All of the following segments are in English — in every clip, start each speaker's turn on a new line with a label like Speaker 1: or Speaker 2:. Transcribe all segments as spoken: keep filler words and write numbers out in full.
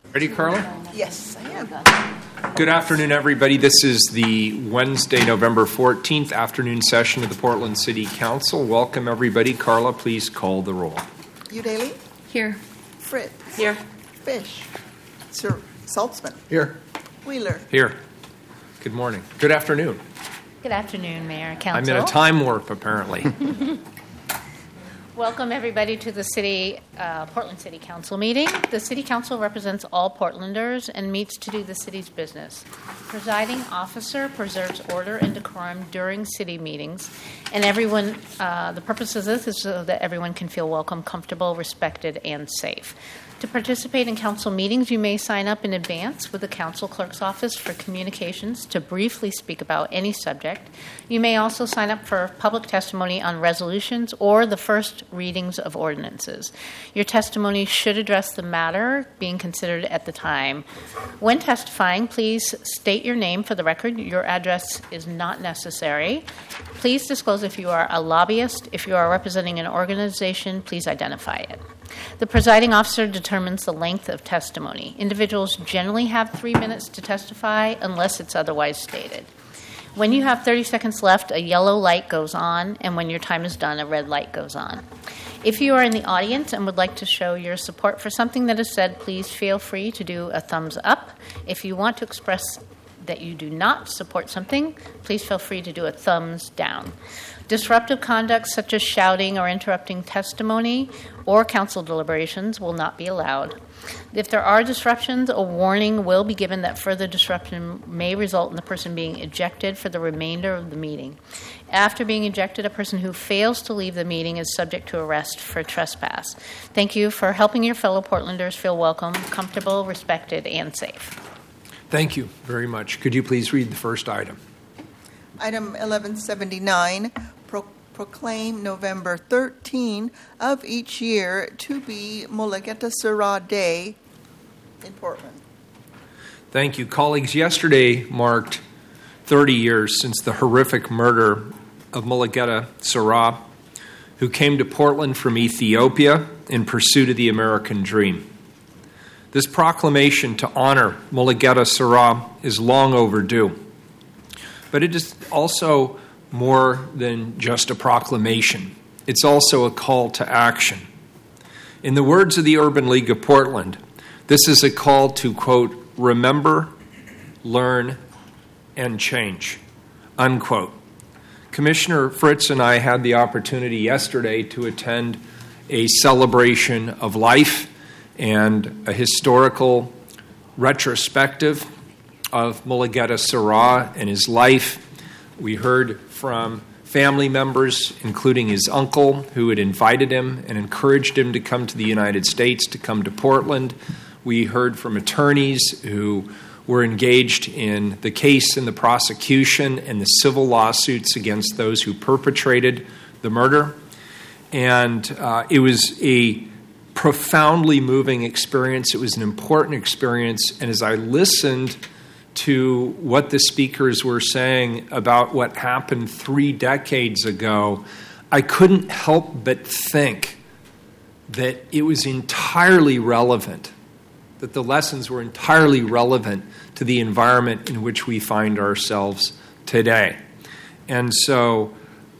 Speaker 1: Ready, Carla?
Speaker 2: Yes, I am.
Speaker 1: Good afternoon, everybody. This is the Wednesday, November fourteenth afternoon session of the Portland City Council. Welcome, everybody. Carla, please call the roll.
Speaker 2: Udaley?
Speaker 3: Here.
Speaker 2: Fritz?
Speaker 3: Here.
Speaker 2: Fish? Sir Saltzman?
Speaker 1: Here.
Speaker 2: Wheeler?
Speaker 1: Here. Good morning. Good afternoon.
Speaker 3: Good afternoon, Mayor, Council.
Speaker 1: I'm in a time warp, apparently.
Speaker 3: Welcome, everybody, to the City uh, Portland City Council meeting. The City Council represents all Portlanders and meets to do the city's business. Presiding officer preserves order and decorum during city meetings, and everyone. Uh, the purpose of this is so that everyone can feel welcome, comfortable, respected, and safe. To participate in council meetings, you may sign up in advance with the council clerk's office for communications to briefly speak about any subject. You may also sign up for public testimony on resolutions or the first readings of ordinances. Your testimony should address the matter being considered at the time. When testifying, please state your name for the record. Your address is not necessary. Please disclose if you are a lobbyist. If you are representing an organization, please identify it. The presiding officer determines the length of testimony. Individuals generally have three minutes to testify unless it's otherwise stated. When you have thirty seconds left, a yellow light goes on, and when your time is done, a red light goes on. If you are in the audience and would like to show your support for something that is said, please feel free to do a thumbs up. If you want to express that you do not support something, please feel free to do a thumbs down. Disruptive conduct such as shouting or interrupting testimony or council deliberations will not be allowed. If there are disruptions, a warning will be given that further disruption may result in the person being ejected for the remainder of the meeting. After being ejected, a person who fails to leave the meeting is subject to arrest for trespass. Thank you for helping your fellow Portlanders feel welcome, comfortable, respected, and safe.
Speaker 1: Thank you very much. Could you please read the first item?
Speaker 2: Item eleven seventy-nine, pro- proclaim November thirteenth of each year to be Mulugeta Surah Day in Portland.
Speaker 1: Thank you. Colleagues, yesterday marked thirty years since the horrific murder of Mulugeta Surah, who came to Portland from Ethiopia in pursuit of the American dream. This proclamation to honor Mulugeta Surah is long overdue. But it is also more than just a proclamation. It's also a call to action. In the words of the Urban League of Portland, this is a call to, quote, remember, learn, and change, unquote. Commissioner Fritz and I had the opportunity yesterday to attend a celebration of life and a historical retrospective of Mulugeta Surah and his life. We heard from family members, including his uncle, who had invited him and encouraged him to come to the United States, to come to Portland. We heard from attorneys who were engaged in the case and the prosecution and the civil lawsuits against those who perpetrated the murder. And uh, it was a profoundly moving experience. It was an important experience. And as I listened to what the speakers were saying about what happened three decades ago, I couldn't help but think that it was entirely relevant, that the lessons were entirely relevant to the environment in which we find ourselves today. And so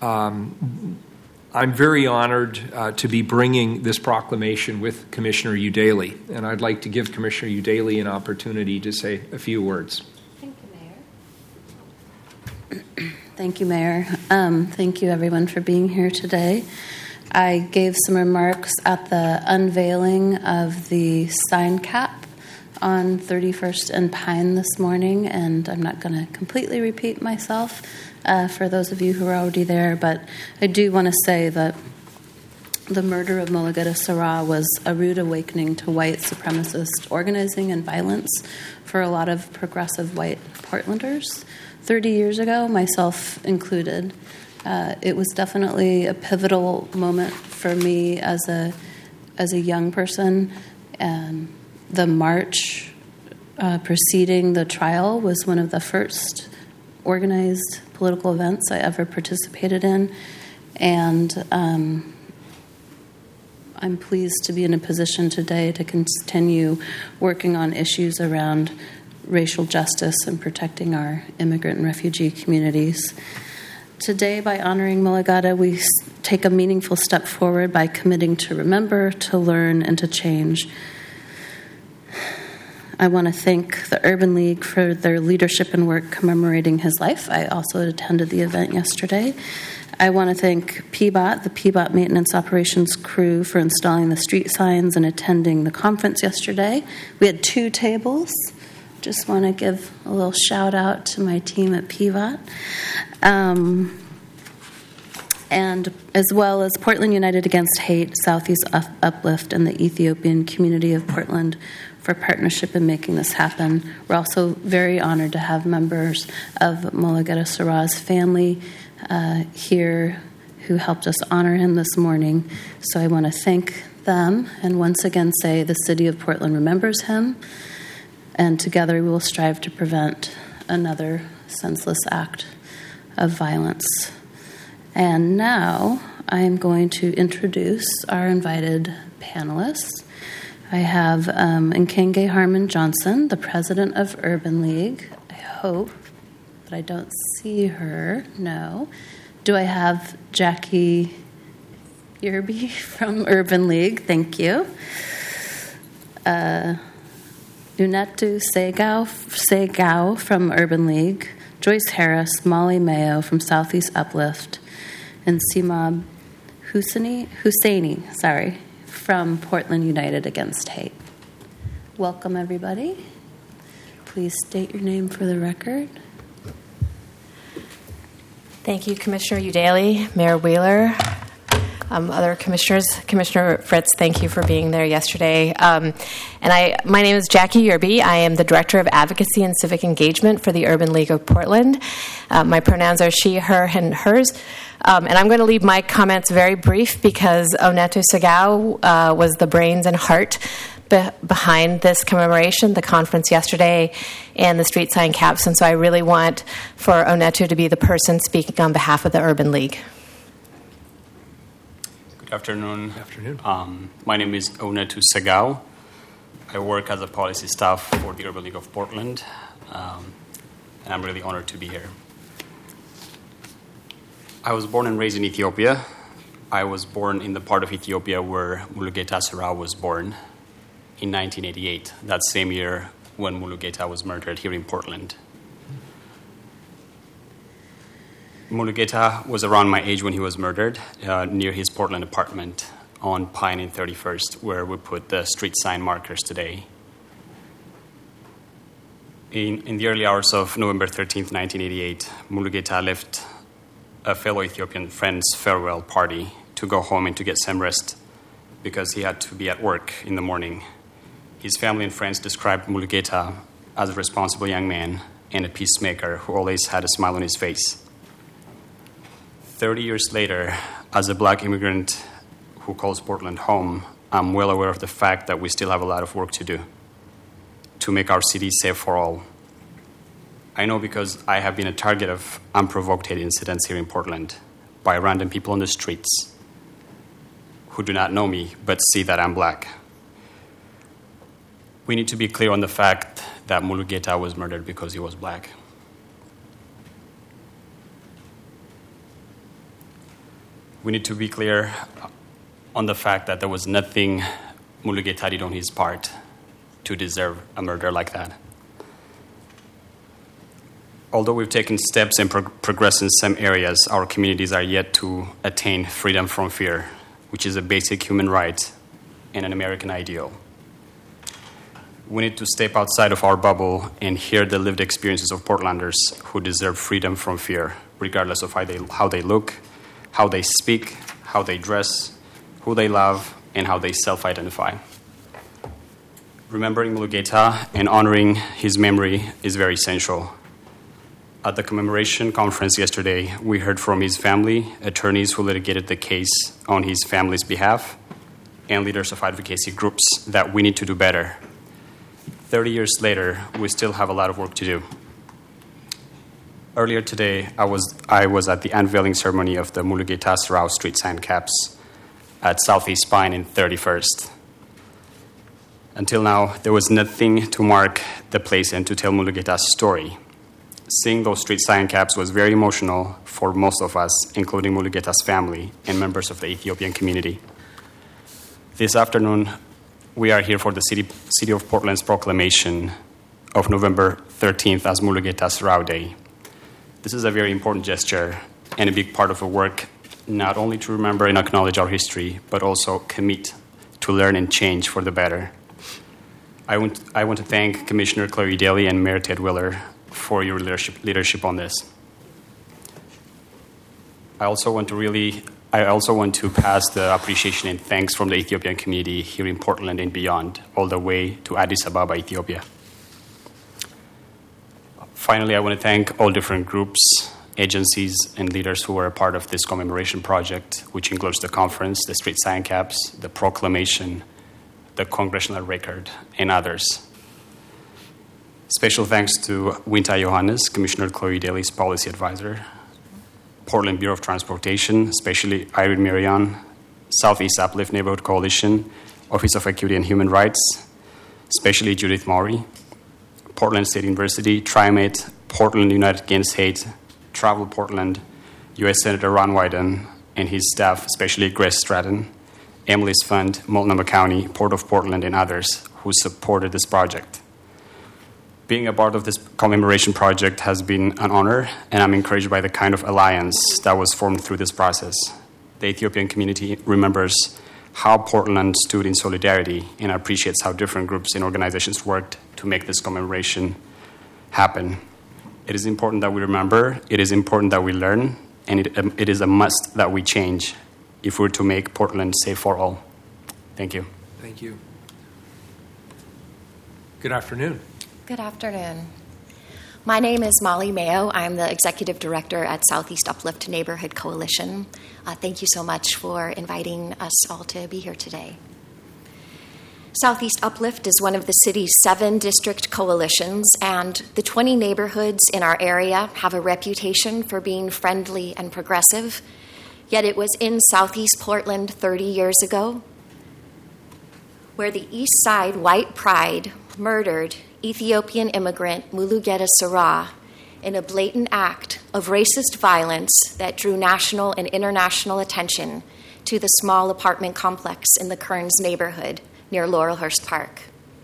Speaker 1: um, I'm very honored uh, to be bringing this proclamation with Commissioner Udaley, and I'd like to give Commissioner Udaley an opportunity to say a few words.
Speaker 3: Thank you,
Speaker 4: Mayor. Thank you, Mayor. Um, thank you, everyone, for being here today. I gave some remarks at the unveiling of the sign cap on thirty-first and Pine this morning, and I'm not going to completely repeat myself uh, for those of you who are already there, but I do want to say that the murder of Mulugeta Surah was a rude awakening to white supremacist organizing and violence for a lot of progressive white Portlanders. thirty years ago, myself included, uh, it was definitely a pivotal moment for me as a as a young person. And the march uh, preceding the trial was one of the first organized political events I ever participated in. And um, I'm pleased to be in a position today to continue working on issues around racial justice and protecting our immigrant and refugee communities. Today, by honoring Mulugeta, we take a meaningful step forward by committing to remember, to learn, and to change. I want to thank the Urban League for their leadership and work commemorating his life. I also attended the event yesterday. I want to thank P B O T, the P B O T Maintenance Operations crew, for installing the street signs and attending the conference yesterday. We had two tables. Just want to give a little shout out to my team at P B O T. Um, and as well as Portland United Against Hate, Southeast Uplift, and the Ethiopian Community of Portland for partnership in making this happen. We're also very honored to have members of Mulugeta Sera's family uh, here who helped us honor him this morning. So I want to thank them and once again say the city of Portland remembers him, and together we will strive to prevent another senseless act of violence. And now I am going to introduce our invited panelists. I have um, Nkenge Harmon Johnson, the president of Urban League. I hope, but I don't see her. No. Do I have Jackie Yerby from Urban League? Thank you. Uh, Unetu Segau, Segau from Urban League. Joyce Harris, Molly Mayo from Southeast Uplift, and Simab Husseini, Husseini, sorry, from Portland United Against Hate. Welcome, everybody. Please state your name for the record.
Speaker 5: Thank you, Commissioner Udaley, Mayor Wheeler, um, other commissioners. Commissioner Fritz, thank you for being there yesterday. Um, and I, my name is Jackie Yerby. I am the Director of Advocacy and Civic Engagement for the Urban League of Portland. Uh, my pronouns are she, her, and hers. Um, and I'm going to leave my comments very brief because Unetu Segau uh, was the brains and heart be- behind this commemoration, the conference yesterday, and the street sign caps. And so I really want for Unetu to be the person speaking on behalf of the Urban League.
Speaker 6: Good afternoon.
Speaker 1: Good afternoon.
Speaker 6: Um, my name is Unetu Segau. I work as a policy staff for the Urban League of Portland, um, and I'm really honored to be here. I was born and raised in Ethiopia. I was born in the part of Ethiopia where Mulugeta Sera was born in nineteen eighty-eight, that same year when Mulugeta was murdered here in Portland. Mulugeta was around my age when he was murdered, uh, near his Portland apartment on Pine and thirty-first, where we put the street sign markers today. In, in the early hours of November thirteenth, nineteen eighty-eight, Mulugeta left a fellow Ethiopian friend's farewell party to go home and to get some rest because he had to be at work in the morning. His family and friends described Mulugeta as a responsible young man and a peacemaker who always had a smile on his face. Thirty years later, as a black immigrant who calls Portland home, I'm well aware of the fact that we still have a lot of work to do to make our city safe for all. I know because I have been a target of unprovoked hate incidents here in Portland by random people on the streets who do not know me but see that I'm black. We need to be clear on the fact that Mulugeta was murdered because he was black. We need to be clear on the fact that there was nothing Mulugeta did on his part to deserve a murder like that. Although we've taken steps and prog- progressed in some areas, our communities are yet to attain freedom from fear, which is a basic human right and an American ideal. We need to step outside of our bubble and hear the lived experiences of Portlanders who deserve freedom from fear, regardless of how they, how they look, how they speak, how they dress, who they love, and how they self-identify. Remembering Mulugeta and honoring his memory is very essential. At the commemoration conference yesterday, we heard from his family, attorneys who litigated the case on his family's behalf, and leaders of advocacy groups that we need to do better. Thirty years later, we still have a lot of work to do. Earlier today, I was I was at the unveiling ceremony of the Mulugeta Sera street sign caps. at Southeast Pine in thirty-first. Until now, there was nothing to mark the place and to tell Mulugeta's story. Seeing those street sign caps was very emotional for most of us, including Mulugeta's family and members of the Ethiopian community. This afternoon, we are here for the City, City of Portland's proclamation of November thirteenth as Mulugeta Sorrow Day. This is a very important gesture and a big part of our work, not only to remember and acknowledge our history, but also commit to learn and change for the better. I want, I want to thank Commissioner Clary Daly and Mayor Ted Wheeler for your leadership, leadership on this. I also want to really, I also want to pass the appreciation and thanks from the Ethiopian community here in Portland and beyond, all the way to Addis Ababa, Ethiopia. Finally, I want to thank all different groups, agencies, and leaders who were a part of this commemoration project, which includes the conference, the street sign caps, the proclamation, the congressional record, and others. Special thanks to Winta Johannes, Commissioner Chloe Daly's policy advisor, Portland Bureau of Transportation, especially Irene Marion, Southeast Uplift Neighborhood Coalition, Office of Equity and Human Rights, especially Judith Maury, Portland State University, TriMet, Portland United Against Hate, Travel Portland, U S Senator Ron Wyden, and his staff, especially Grace Stratton, Emily's Fund, Multnomah County, Port of Portland, and others who supported this project. Being a part of this commemoration project has been an honor, and I'm encouraged by the kind of alliance that was formed through this process. The Ethiopian community remembers how Portland stood in solidarity and appreciates how different groups and organizations worked to make this commemoration happen. It is important that we remember, it is important that we learn, and it, um, it is a must that we change if we're to make Portland safe for all. Thank you.
Speaker 1: Thank you. Good afternoon.
Speaker 7: Good afternoon. My name is Molly Mayo. I'm the Executive Director at Southeast Uplift Neighborhood Coalition. Uh, thank you so much for inviting us all to be here today. Southeast Uplift is one of the city's seven district coalitions, and the twenty neighborhoods in our area have a reputation for being friendly and progressive. Yet it was in Southeast Portland thirty years ago where the East Side White Pride murdered Ethiopian immigrant Mulugeta Sorrow in a blatant act of racist violence that drew national and international attention to the small apartment complex in the Kearns neighborhood near Laurelhurst Park.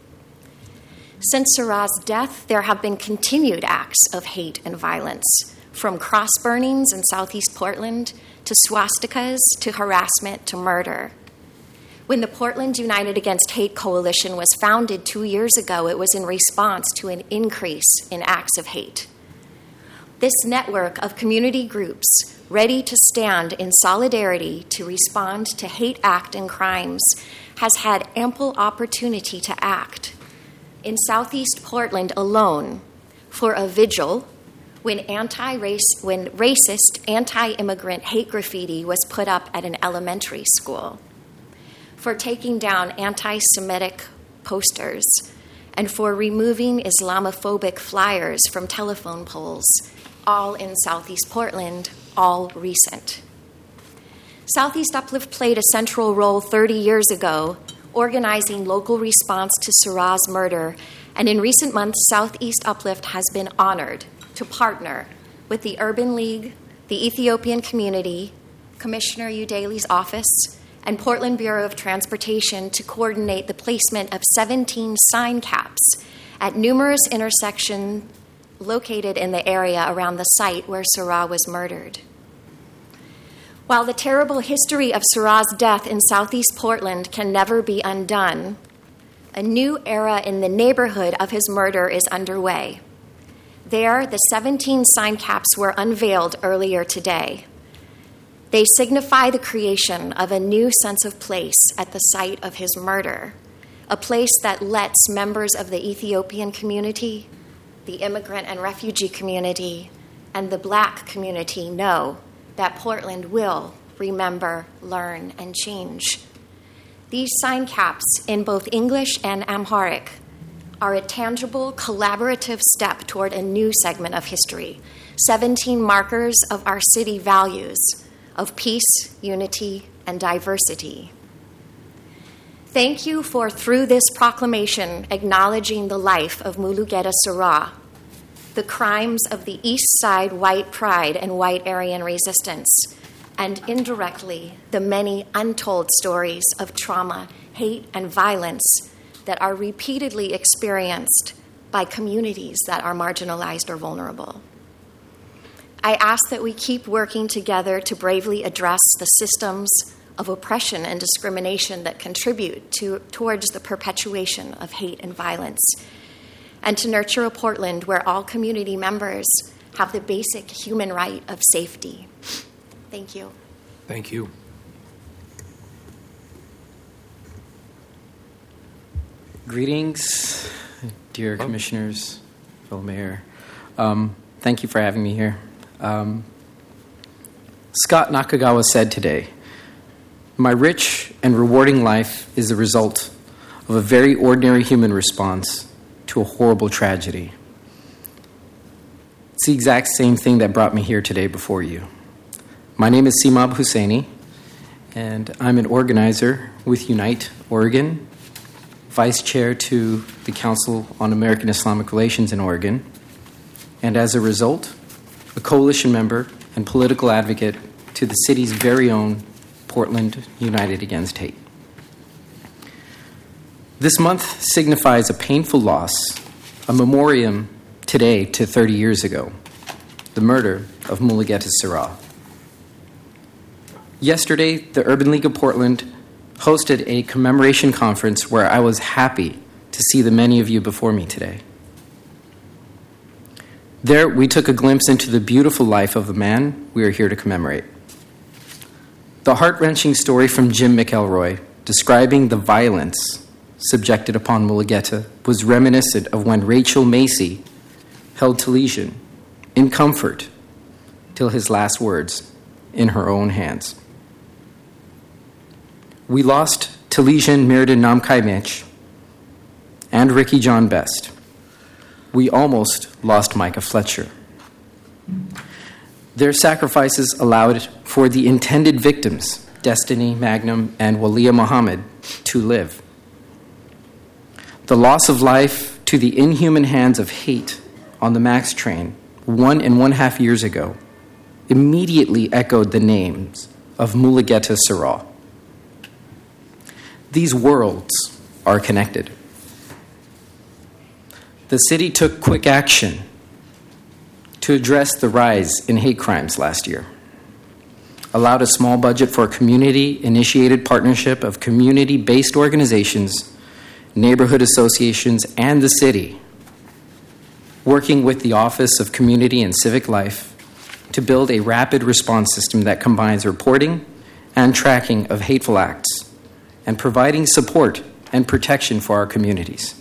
Speaker 7: Since Sorrow's death, there have been continued acts of hate and violence, from cross burnings in Southeast Portland to swastikas to harassment to murder. When the Portland United Against Hate Coalition was founded two years ago, it was in response to an increase in acts of hate. This network of community groups ready to stand in solidarity to respond to hate act and crimes has had ample opportunity to act. In Southeast Portland alone, for a vigil when anti-race, when racist anti-immigrant hate graffiti was put up at an elementary school, for taking down anti-Semitic posters, and for removing Islamophobic flyers from telephone poles, all in Southeast Portland, all recent. Southeast Uplift played a central role thirty years ago, organizing local response to Sorrow's murder, and in recent months, Southeast Uplift has been honored to partner with the Urban League, the Ethiopian community, Commissioner Udaley's office, and Portland Bureau of Transportation to coordinate the placement of seventeen sign caps at numerous intersections located in the area around the site where Sorrow was murdered. While the terrible history of Sorrow's death in Southeast Portland can never be undone, a new era in the neighborhood of his murder is underway. There, the seventeen sign caps were unveiled earlier today. They signify the creation of a new sense of place at the site of his murder, a place that lets members of the Ethiopian community, the immigrant and refugee community, and the Black community know that Portland will remember, learn, and change. These sign caps in both English and Amharic are a tangible, collaborative step toward a new segment of history, seventeen markers of our city values of peace, unity, and diversity. Thank you for, through this proclamation, acknowledging the life of Mulugeta Surah, the crimes of the East Side white pride and white Aryan resistance, and indirectly the many untold stories of trauma, hate, and violence that are repeatedly experienced by communities that are marginalized or vulnerable. I ask that we keep working together to bravely address the systems of oppression and discrimination that contribute to, towards the perpetuation of hate and violence, and to nurture a Portland where all community members have the basic human right of safety. Thank you.
Speaker 1: Thank you.
Speaker 8: Greetings, dear commissioners, fellow mayor. Um, thank you for having me here. Um, Scott Nakagawa said today, "My rich and rewarding life is the result of a very ordinary human response to a horrible tragedy." It's the exact same thing that brought me here today before you. My name is Simab Husseini, and I'm an organizer with Unite Oregon, vice chair to the Council on American Islamic Relations in Oregon, and as a result, a coalition member and political advocate to the city's very own Portland United Against Hate. This month signifies a painful loss, a memoriam today to thirty years ago, the murder of Mulugeta Surah. Yesterday, the Urban League of Portland hosted a commemoration conference where I was happy to see the many of you before me today. There, we took a glimpse into the beautiful life of the man we are here to commemorate. The heart-wrenching story from Jim McElroy describing the violence subjected upon Mulugeta was reminiscent of when Rachel Macy held Talesian in comfort till his last words in her own hands. We lost Talesian Mirden Namkaimech and Ricky John Best. We almost lost Micah Fletcher. Their sacrifices allowed for the intended victims, Destiny Magnum and Walia Muhammad, to live. The loss of life to the inhuman hands of hate on the MAX train one and one half years ago immediately echoed the names of Mulugeta Surah. These worlds are connected. The city took quick action to address the rise in hate crimes last year, allowed a small budget for a community-initiated partnership of community-based organizations, neighborhood associations, and the city, working with the Office of Community and Civic Life to build a rapid response system that combines reporting and tracking of hateful acts and providing support and protection for our communities.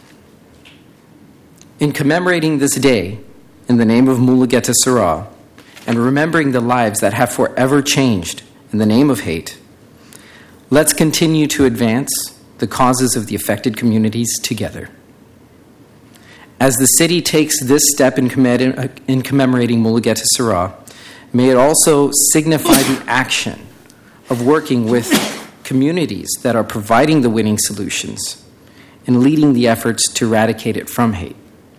Speaker 8: In commemorating this day in the name of Mulugeta Surah and remembering the lives that have forever changed in the name of hate, let's continue to advance the causes of the affected communities together. As the city takes this step in, commem- in commemorating Mulugeta Surah, may it also signify the action of working with communities that are providing the winning solutions and leading the efforts to eradicate it from hate.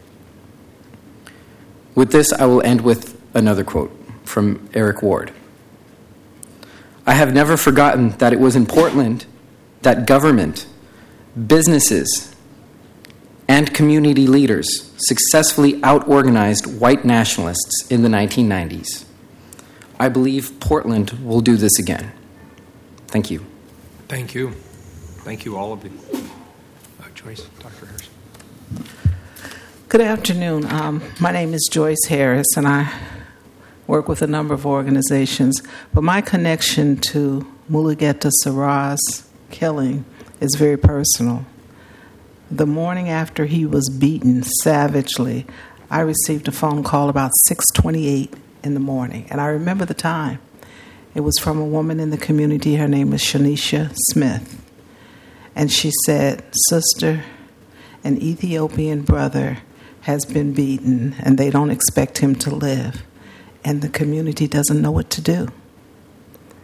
Speaker 8: With this, I will end with another quote from Eric Ward. "I have never forgotten that it was in Portland that government, businesses, and community leaders successfully out-organized white nationalists in the nineteen nineties. I believe Portland will do this again." Thank you.
Speaker 1: Thank you. Thank you, all of you. Uh, Joyce, Doctor Harris.
Speaker 9: Good afternoon. Um, my name is Joyce Harris, and I work with a number of organizations. But my connection to Mulugeta Surah's killing is very personal. The morning after he was beaten savagely, I received a phone call about six twenty-eight in the morning, and I remember the time. It was from a woman in the community. Her name was Shanisha Smith. And she said, "Sister, an Ethiopian brother has been beaten, and they don't expect him to live, and the community doesn't know what to do."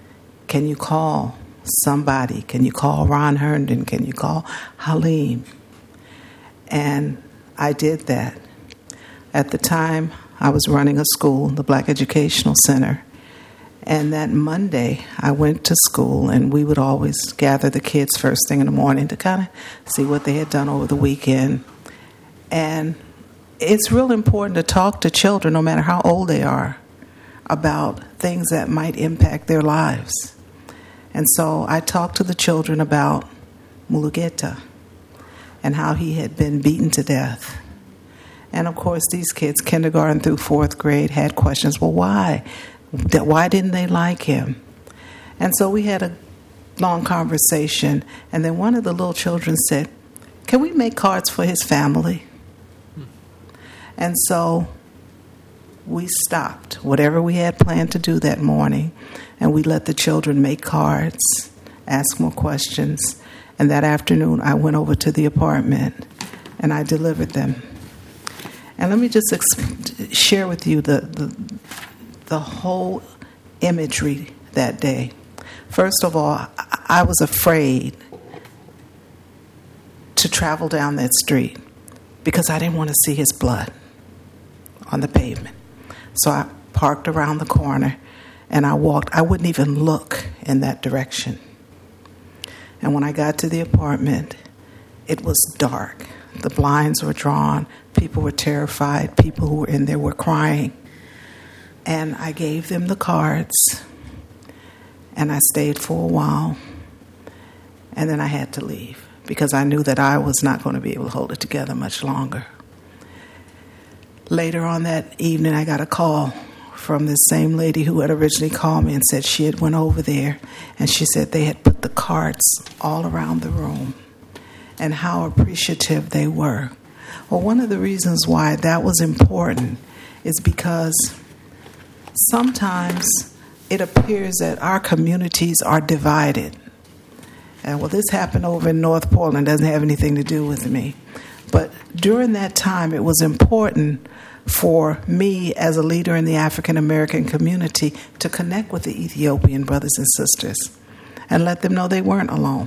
Speaker 9: can you call somebody? Can you call Ron Herndon? Can you call Halim? And I did that. At the time, I was running a school, the Black Educational Center. And that Monday, I went to school, and we would always gather the kids first thing in the morning to kind of see what they had done over the weekend. And it's real important to talk to children, no matter how old they are, about things that might impact their lives. And so I talked to the children about Mulugeta and how he had been beaten to death. And of course, these kids, kindergarten through fourth grade, had questions. Well, why? Why didn't they like him? And so we had a long conversation. And then one of the little children said, can we make cards for his family? Hmm. And so we stopped whatever we had planned to do that morning, and we let the children make cards, ask more questions. And that afternoon, I went over to the apartment, and I delivered them. And let me just ex- share with you the, the the whole imagery that day. First of all, I was afraid to travel down that street because I didn't want to see his blood on the pavement. So I parked around the corner and I walked. I wouldn't even look in that direction. And when I got to the apartment, it was dark. The blinds were drawn. People were terrified. People who were in there were crying. And I gave them the cards, and I stayed for a while, and then I had to leave because I knew that I was not going to be able to hold it together much longer. Later on that evening, I got a call from this same lady who had originally called me and said she had went over there, and she said they had put the cards all around the room and how appreciative they were. Well, one of the reasons why that was important is because sometimes it appears that our communities are divided. And well, this happened over in North Portland, doesn't have anything to do with me. But during that time, it was important for me as a leader in the African American community to connect with the Ethiopian brothers and sisters and let them know they weren't alone.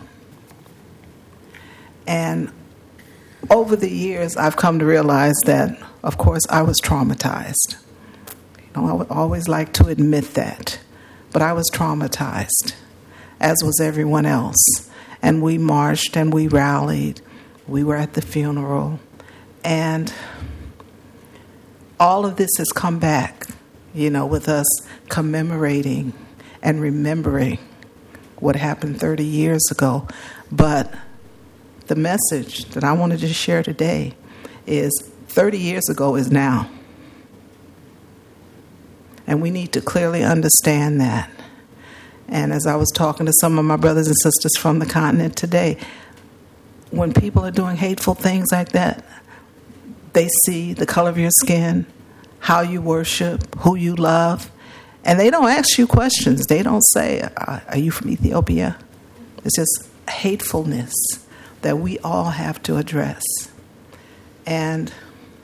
Speaker 9: And over the years, I've come to realize that, of course, I was traumatized. You know, I would always like to admit that. But I was traumatized, as was everyone else. And we marched and we rallied. We were at the funeral. And all of this has come back, you know, with us commemorating and remembering what happened thirty years ago. But the message that I wanted to share today is thirty years ago is now. And we need to clearly understand that. And as I was talking to some of my brothers and sisters from the continent today, when people are doing hateful things like that, they see the color of your skin, how you worship, who you love, and they don't ask you questions. They don't say, are you from Ethiopia? It's just hatefulness that we all have to address. And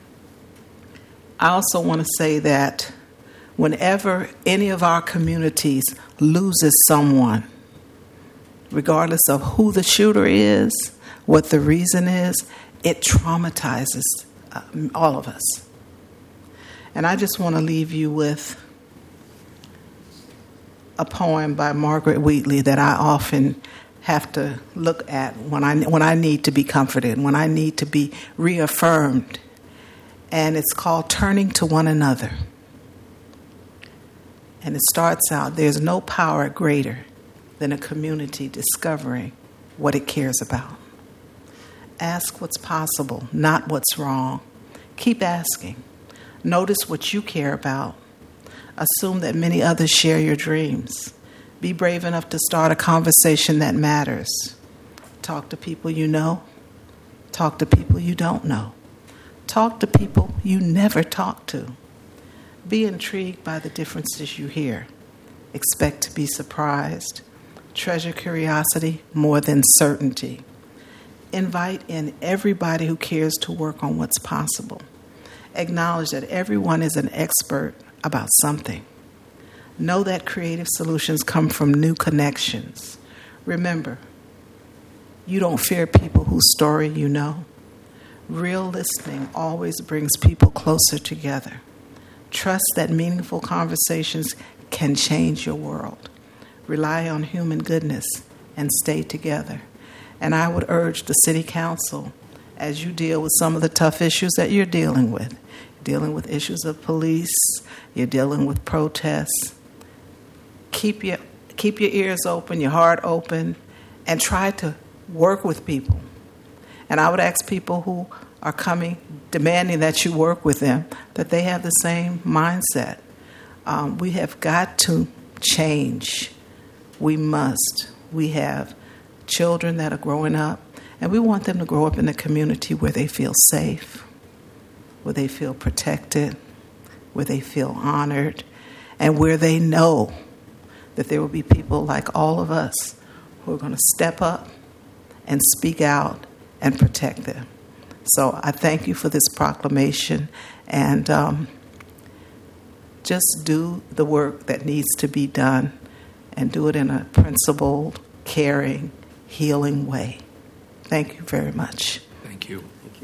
Speaker 9: I also want to say that whenever any of our communities loses someone, regardless of who the shooter is, what the reason is, it traumatizes uh, all of us. And I just want to leave you with a poem by Margaret Wheatley that I often have to look at when I when I need to be comforted, when I need to be reaffirmed. And it's called Turning to One Another. And it starts out, there's no power greater than a community discovering what it cares about. Ask what's possible, not what's wrong. Keep asking. Notice what you care about. Assume that many others share your dreams. Be brave enough to start a conversation that matters. Talk to people you know. Talk to people you don't know. Talk to people you never talk to. Be intrigued by the differences you hear. Expect to be surprised. Treasure curiosity more than certainty. Invite in everybody who cares to work on what's possible. Acknowledge that everyone is an expert about something. Know that creative solutions come from new connections. Remember, you don't fear people whose story you know. Real listening always brings people closer together. Trust that meaningful conversations can change your world. Rely on human goodness and stay together. And I would urge the City Council, as you deal with some of the tough issues that you're dealing with, dealing with issues of police, you're dealing with protests, keep your, keep your ears open, your heart open, and try to work with people. And I would ask people who are coming, demanding that you work with them, that they have the same mindset. Um, we have got to change. We must. We have children that are growing up, and we want them to grow up in a community where they feel safe, where they feel protected, where they feel honored, and where they know that there will be people like all of us who are going to step up and speak out and protect them. So I thank you for this proclamation, and um, just do the work that needs to be done and do it in a principled, caring, healing way. Thank you very much.
Speaker 1: Thank you. Thank you.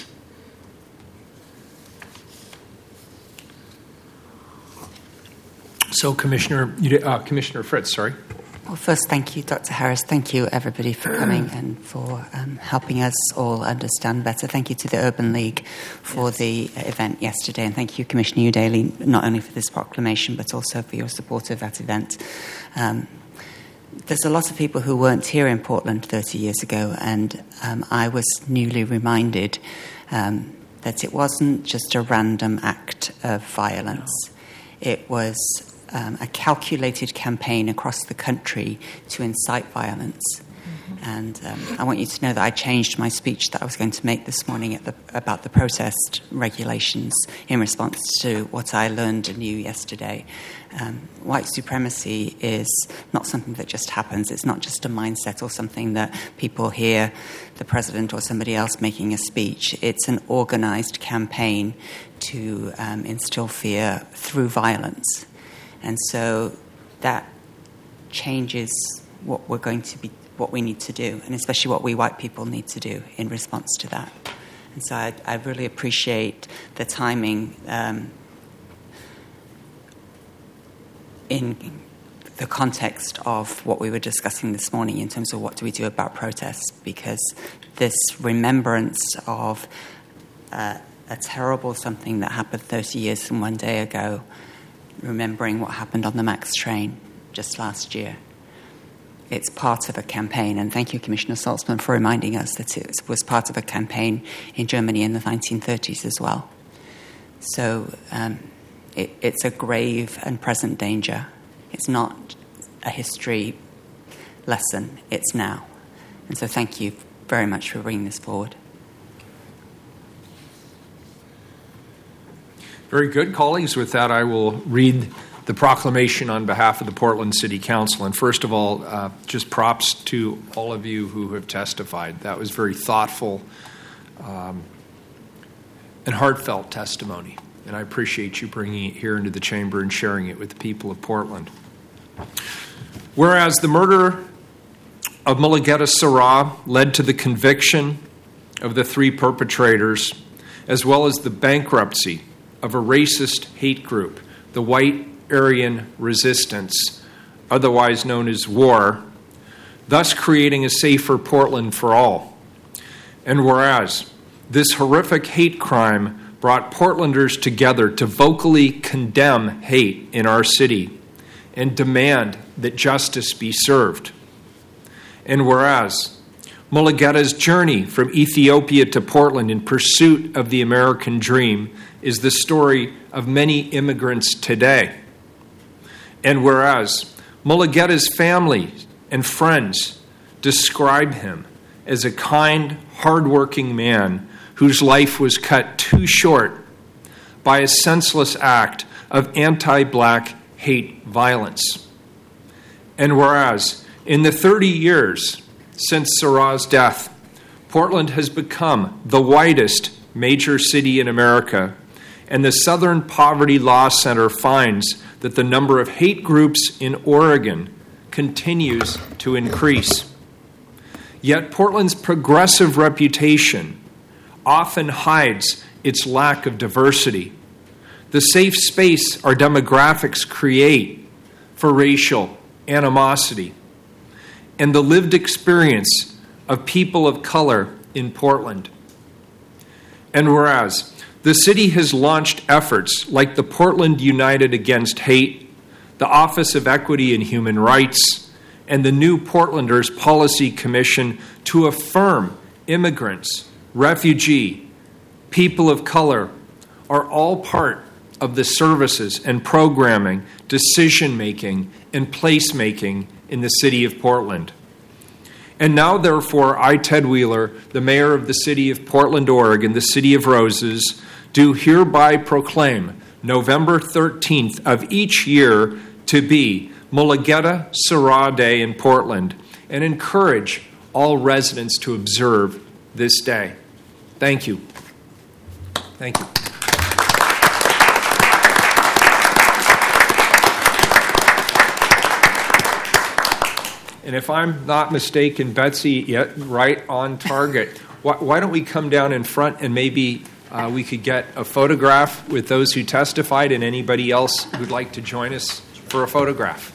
Speaker 1: So, Commissioner, uh, Commissioner Fritz, sorry.
Speaker 10: Well, first, thank you, Doctor Harris. Thank you, everybody, for coming and for um, helping us all understand better. Thank you to the Urban League for yes. the event yesterday, and thank you, Commissioner Udaley, not only for this proclamation, but also for your support of that event. Um, there's a lot of people who weren't here in Portland thirty years ago, and um, I was newly reminded um, that it wasn't just a random act of violence. It was Um, a calculated campaign across the country to incite violence. Mm-hmm. And um, I want you to know that I changed my speech that I was going to make this morning at the, about the protest regulations in response to what I learned anew yesterday. Um, white supremacy is not something that just happens. It's not just a mindset or something that people hear the president or somebody else making a speech. It's an organized campaign to um, instill fear through violence. And so that changes what we're going to be, what we need to do, and especially what we white people need to do in response to that. And so I, I really appreciate the timing um, in the context of what we were discussing this morning in terms of what do we do about protests, because this remembrance of uh, a terrible something that happened thirty years from one day ago, remembering what happened on the MAX train just last year. It's part of a campaign, and thank you, Commissioner Saltzman, for reminding us that it was part of a campaign in Germany in the nineteen thirties as well. So um, it, it's a grave and present danger. It's not a history lesson, it's now. And so thank you very much for bringing this forward.
Speaker 1: Very good, colleagues. With that, I will read the proclamation on behalf of the Portland City Council. And first of all, uh, just props to all of you who have testified. That was very thoughtful um, and heartfelt testimony. And I appreciate you bringing it here into the chamber and sharing it with the people of Portland. Whereas the murder of Mulugeta Sarah led to the conviction of the three perpetrators, as well as the bankruptcy of a racist hate group, the White Aryan Resistance, otherwise known as WAR, thus creating a safer Portland for all. And whereas this horrific hate crime brought Portlanders together to vocally condemn hate in our city and demand that justice be served. And whereas Mulugeta's journey from Ethiopia to Portland in pursuit of the American dream is the story of many immigrants today. And whereas Mulugeta's family and friends describe him as a kind, hardworking man whose life was cut too short by a senseless act of anti-black hate violence. And whereas in the thirty years since Sarah's death, Portland has become the whitest major city in America, And the Southern Poverty Law Center finds that the number of hate groups in Oregon continues to increase. Yet Portland's progressive reputation often hides its lack of diversity. The safe space our demographics create for racial animosity, and the lived experience of people of color in Portland. And whereas the city has launched efforts like the Portland United Against Hate, the Office of Equity and Human Rights, and the new Portlanders Policy Commission to affirm immigrants, refugee, people of color are all part of the services and programming, decision-making, and place-making in the city of Portland. And now, therefore, I, Ted Wheeler, the mayor of the city of Portland, Oregon, the City of Roses, do hereby proclaim November thirteenth of each year to be Mulugeta Surah Day in Portland, and encourage all residents to observe this day. Thank you. Thank you. And if I'm not mistaken, Betsy, yet right on target. Why, why don't we come down in front and maybe uh, we could get a photograph with those who testified and anybody else who'd like to join us for a photograph.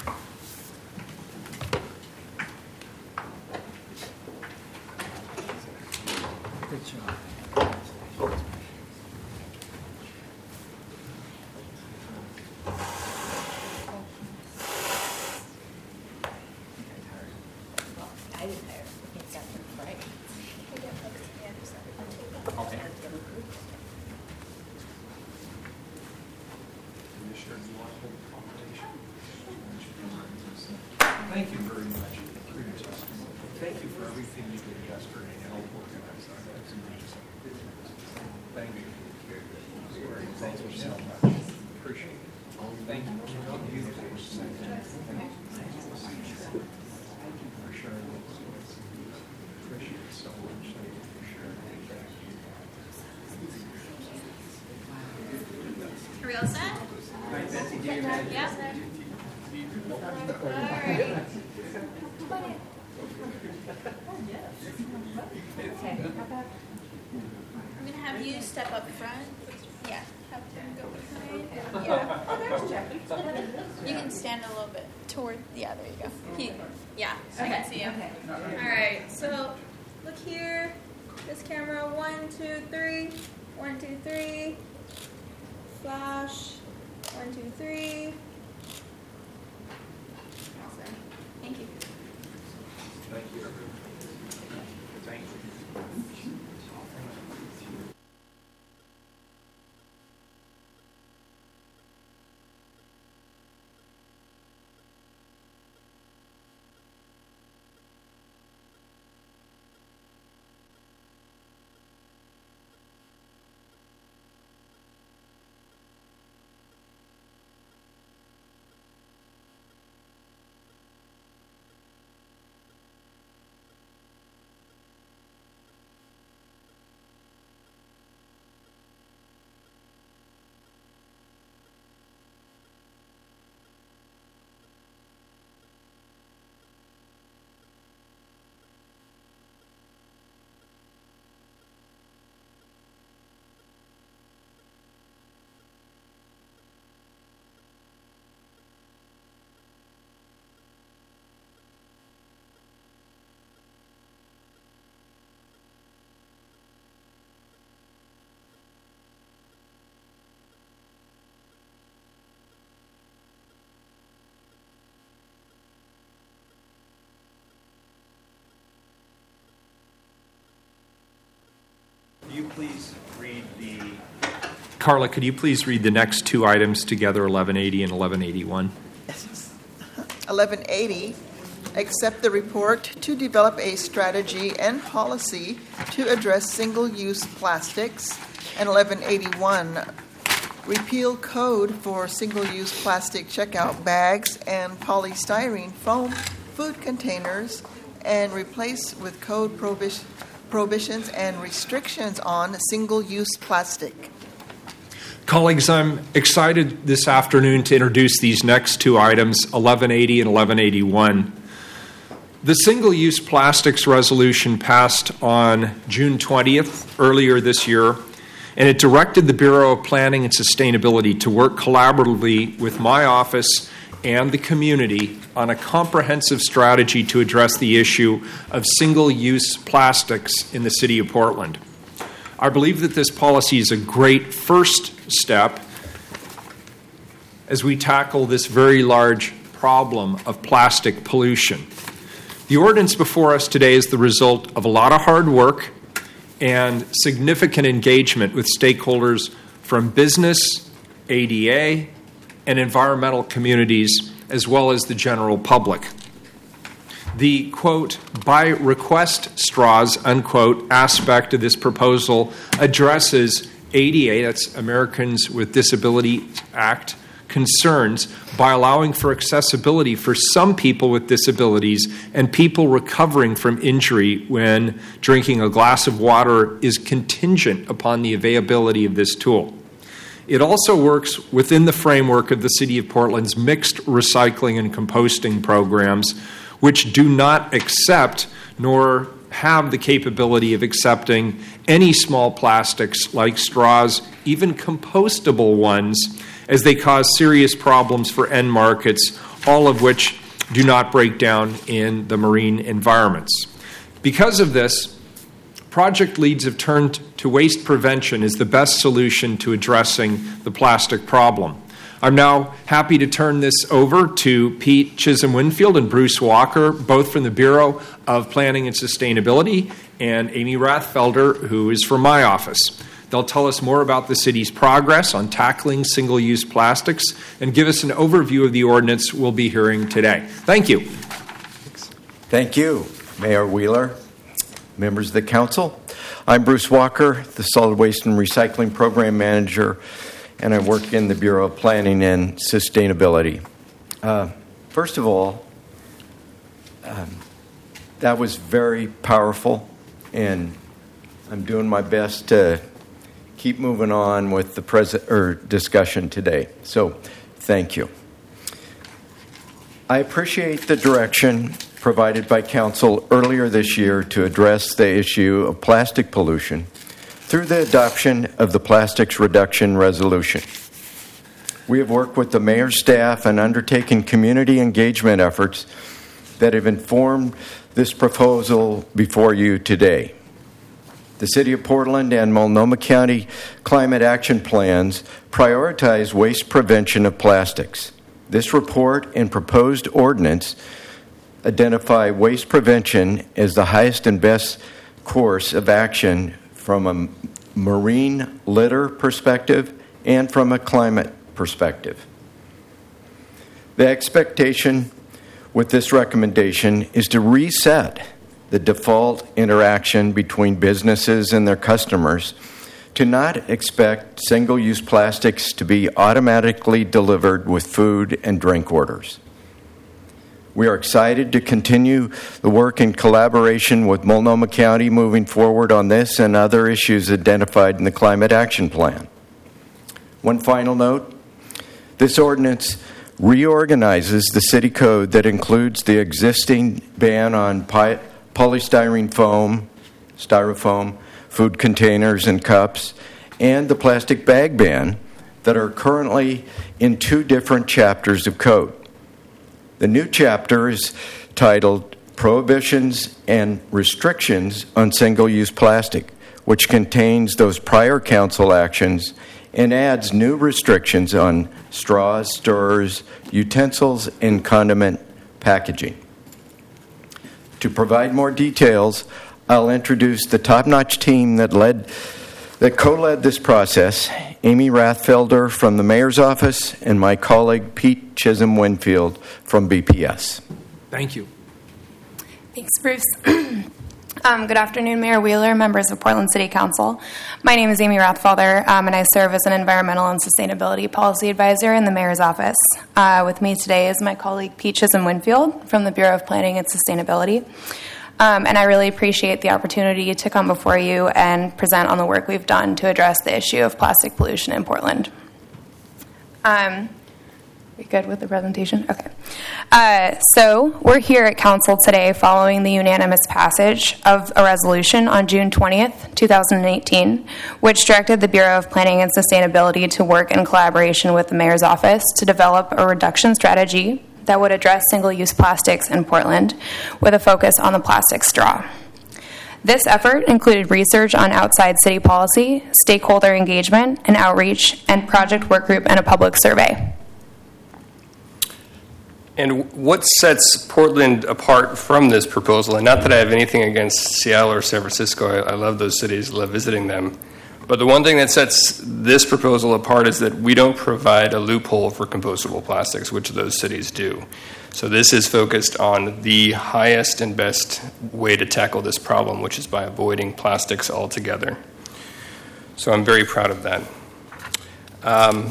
Speaker 1: Thank you very much for your testimony. Thank you for everything you did yesterday to help organize our exhibition. Thank you. Thank you so much. Appreciate it. Thank you. Thank you for sharing this. Appreciate it so much. Thank you for sharing it.
Speaker 11: Are we all set?
Speaker 1: All right, Betsy, do your magic.
Speaker 11: Yeah. All right. I'm gonna have you step up front. Yeah. Have him go behind. Yeah. Oh, there's Jackie. You can stand a little bit toward. Yeah, there you go. He, yeah, so I can see him. All right. So look here. This camera. One, two, three. One, two, three. Flash. One, two, three. Awesome. Thank you.
Speaker 1: Thank you. Thank you. you please read the... Carla, could you please read the next two items together, eleven eighty and eleven eighty-one?
Speaker 2: Yes. eleven eighty, accept the report to develop a strategy and policy to address single-use plastics. And eleven eighty-one, repeal code for single-use plastic checkout bags and polystyrene foam food containers and replace with code prohibition, prohibitions and restrictions on single-use plastic.
Speaker 1: Colleagues, I'm excited this afternoon to introduce these next two items, eleven eighty and eleven eighty-one. The single-use plastics resolution passed on June twentieth, earlier this year, and it directed the Bureau of Planning and Sustainability to work collaboratively with my office and the community on a comprehensive strategy to address the issue of single-use plastics in the City of Portland. I believe that this policy is a great first step as we tackle this very large problem of plastic pollution. The ordinance before us today is the result of a lot of hard work and significant engagement with stakeholders from business, A D A, and environmental communities, as well as the general public. The, quote, by request straws, unquote, aspect of this proposal addresses A D A, that's Americans with Disabilities Act, concerns by allowing for accessibility for some people with disabilities and people recovering from injury when drinking a glass of water is contingent upon the availability of this tool. It also works within the framework of the City of Portland's mixed recycling and composting programs, which do not accept nor have the capability of accepting any small plastics like straws, even compostable ones, as they cause serious problems for end markets, all of which do not break down in the marine environments. Because of this, project leads have turned to waste prevention as the best solution to addressing the plastic problem. I'm now happy to turn this over to Pete Chisholm-Winfield and Bruce Walker, both from the Bureau of Planning and Sustainability, and Amy Rathfelder, who is from my office. They'll tell us more about the city's progress on tackling single-use plastics and give us an overview of the ordinance we'll be hearing today. Thank you.
Speaker 12: Thank you, Mayor Wheeler, members of the council. I'm Bruce Walker, the Solid Waste and Recycling Program Manager, and I work in the Bureau of Planning and Sustainability. Uh, first of all, um, that was very powerful, and I'm doing my best to keep moving on with the pres- or discussion today. So, thank you. I appreciate the direction provided by Council earlier this year to address the issue of plastic pollution through the adoption of the Plastics Reduction Resolution. We have worked with the mayor's staff and undertaken community engagement efforts that have informed this proposal before you today. The City of Portland and Multnomah County Climate Action Plans prioritize waste prevention of plastics. This report and proposed ordinance identify waste prevention as the highest and best course of action from a marine litter perspective and from a climate perspective. The expectation with this recommendation is to reset the default interaction between businesses and their customers to not expect single-use plastics to be automatically delivered with food and drink orders. We are excited to continue the work in collaboration with Multnomah County moving forward on this and other issues identified in the Climate Action Plan. One final note, this ordinance reorganizes the city code that includes the existing ban on pi- polystyrene foam, styrofoam, food containers and cups, and the plastic bag ban that are currently in two different chapters of code. The new chapter is titled Prohibitions and Restrictions on Single-Use Plastic, which contains those prior council actions and adds new restrictions on straws, stirrers, utensils, and condiment packaging. To provide more details, I'll introduce the top-notch team that led, that co-led this process, Amy Rathfelder from the Mayor's Office and my colleague Pete Chisholm-Winfield from B P S.
Speaker 1: Thank you.
Speaker 13: Thanks, Bruce. um, good afternoon, Mayor Wheeler, members of Portland City Council. My name is Amy Rathfelder, um, and I serve as an Environmental and Sustainability Policy Advisor in the Mayor's Office. Uh, with me today is my colleague Pete Chisholm-Winfield from the Bureau of Planning and Sustainability. Um, and I really appreciate the opportunity to come before you and present on the work we've done to address the issue of plastic pollution in Portland. Um, we good with the presentation? Okay. Uh, so we're here at Council today following the unanimous passage of a resolution on June twentieth, twenty eighteen, which directed the Bureau of Planning and Sustainability to work in collaboration with the Mayor's Office to develop a reduction strategy that would address single-use plastics in Portland with a focus on the plastic straw. This effort included research on outside city policy, stakeholder engagement and outreach, and project workgroup and a public survey.
Speaker 14: And what sets Portland apart from this proposal, and not that I have anything against Seattle or San Francisco, I, I love those cities, love visiting them, but the one thing that sets this proposal apart is that we don't provide a loophole for compostable plastics, which those cities do. So this is focused on the highest and best way to tackle this problem, which is by avoiding plastics altogether. So I'm very proud of that. Um,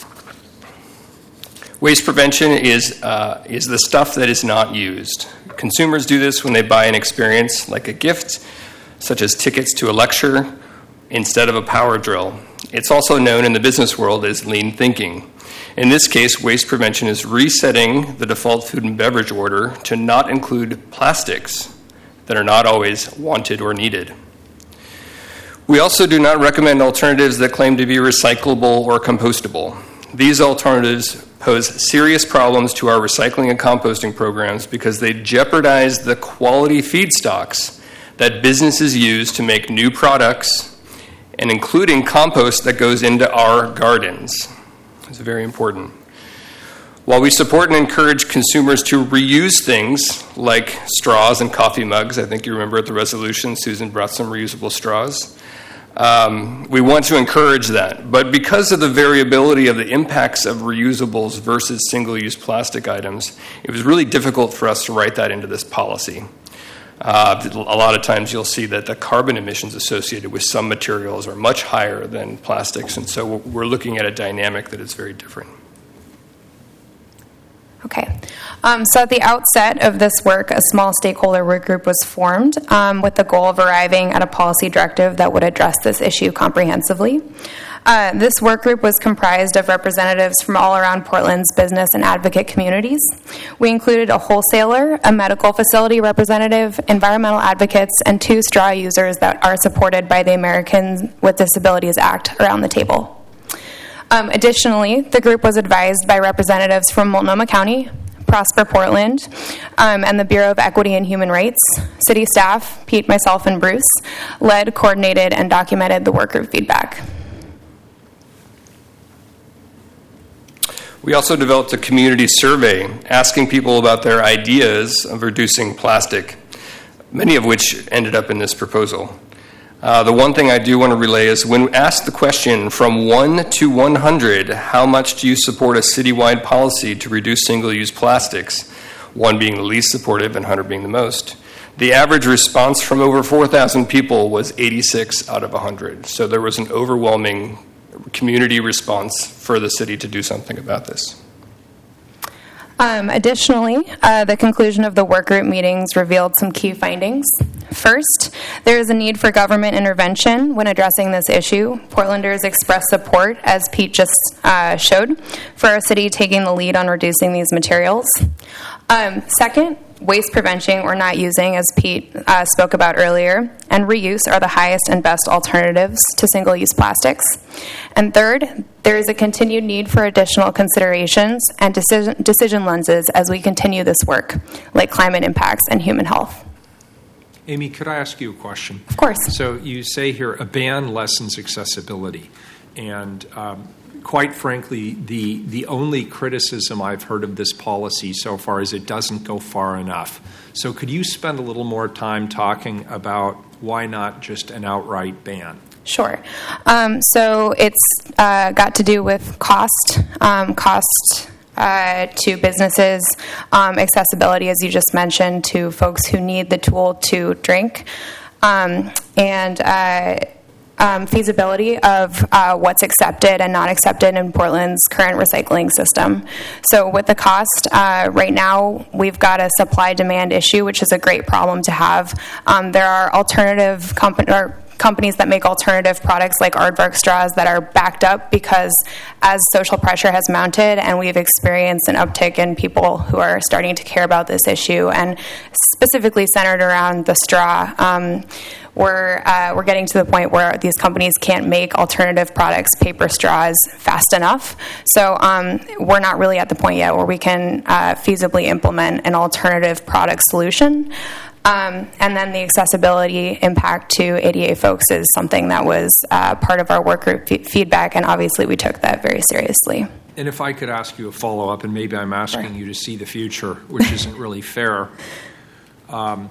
Speaker 14: Waste prevention is uh, is the stuff that is not used. Consumers do this when they buy an experience like a gift, such as tickets to a lecture, instead of a power drill. It's also known in the business world as lean thinking. In this case, waste prevention is resetting the default food and beverage order to not include plastics that are not always wanted or needed. We also do not recommend alternatives that claim to be recyclable or compostable. These alternatives pose serious problems to our recycling and composting programs because they jeopardize the quality feedstocks that businesses use to make new products, and including compost that goes into our gardens. It's very important. While we support and encourage consumers to reuse things like straws and coffee mugs, I think you remember at the resolution, Susan brought some reusable straws. Um, we want to encourage that. But because of the variability of the impacts of reusables versus single-use plastic items, it was really difficult for us to write that into this policy. Uh, a lot of times you'll see that the carbon emissions associated with some materials are much higher than plastics, and so we're looking at a dynamic that is very different.
Speaker 13: Okay. Um, so at the outset of this work, a small stakeholder work group was formed um, with the goal of arriving at a policy directive that would address this issue comprehensively. Uh, this work group was comprised of representatives from all around Portland's business and advocate communities. We included a wholesaler, a medical facility representative, environmental advocates, and two straw users that are supported by the Americans with Disabilities Act around the table. Um, additionally, the group was advised by representatives from Multnomah County, Prosper Portland, um, and the Bureau of Equity and Human Rights. City staff, Pete, myself, and Bruce, led, coordinated, and documented the work group feedback.
Speaker 14: We also developed a community survey asking people about their ideas of reducing plastic, many of which ended up in this proposal. Uh, the one thing I do want to relay is when asked the question from one to one hundred, how much do you support a citywide policy to reduce single-use plastics, one being the least supportive and one hundred being the most, the average response from over four thousand people was eighty-six out of one hundred. So there was an overwhelming community response for the city to do something about this.
Speaker 13: Um, additionally, uh, the conclusion of the work group meetings revealed some key findings. First, there is a need for government intervention when addressing this issue. Portlanders express support, as Pete just uh, showed, for our city taking the lead on reducing these materials. Um, second, waste prevention or not using, as Pete uh, spoke about earlier, and reuse are the highest and best alternatives to single-use plastics. And third, there is a continued need for additional considerations and decision, decision lenses as we continue this work, like climate impacts and human health.
Speaker 1: Amy, could I ask you a question?
Speaker 13: Of course.
Speaker 1: So you say here, a ban lessens accessibility. And um, quite frankly, the, the only criticism I've heard of this policy so far is it doesn't go far enough. So could you spend a little more time talking about why not just an outright ban?
Speaker 13: Sure. Um, so it's uh, got to do with cost, um, cost uh, to businesses, um, accessibility, as you just mentioned, to folks who need the tool to drink. Um, and uh, um, feasibility of uh, what's accepted and not accepted in Portland's current recycling system. So with the cost, uh, right now we've got a supply-demand issue, which is a great problem to have. Um, there are alternative companies, or companies that make alternative products like Aardvark straws that are backed up because as social pressure has mounted and we've experienced an uptick in people who are starting to care about this issue, and specifically centered around the straw, um, we're, uh, we're getting to the point where these companies can't make alternative products, paper straws, fast enough. So um, we're not really at the point yet where we can uh, feasibly implement an alternative product solution. Um, and then the accessibility impact to A D A folks is something that was uh, part of our work group f- feedback, and obviously we took that very seriously.
Speaker 1: And if I could ask you a follow-up, and maybe I'm asking sure. you to see the future, which isn't really fair. Um,